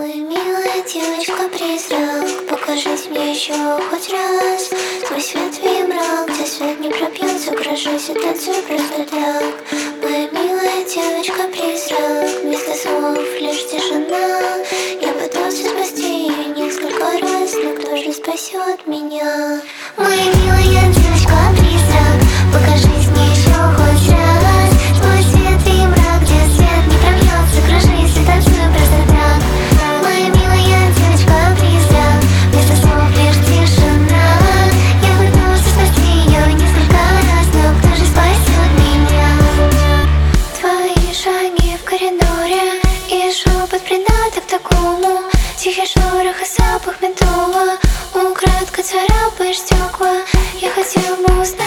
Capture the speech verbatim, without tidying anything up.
Моя милая девочка-призрак, покажись мне еще хоть раз. Сквозь свет и мрак, где свет не пробьется, кружусь и танцую просто так. Моя милая девочка-призрак, вместо слов лишь тишина. Я пытался спасти ее несколько раз, но кто же спасет меня? Моя милая девочка-призрак, покажись мне еще хоть раз. Сквозь свет и мрак, где свет не пробьется, кружусь и танцую просто так. Моя милая девочка-призрак, вместо слов лишь тишина. Я пытался спасти ее несколько раз, но кто же спасет меня? Твои шаги в коридоре и шепот придаток такому. Тихий шорох и запах ментола, украдкой царапаешь стекла. Я хотел бы узнать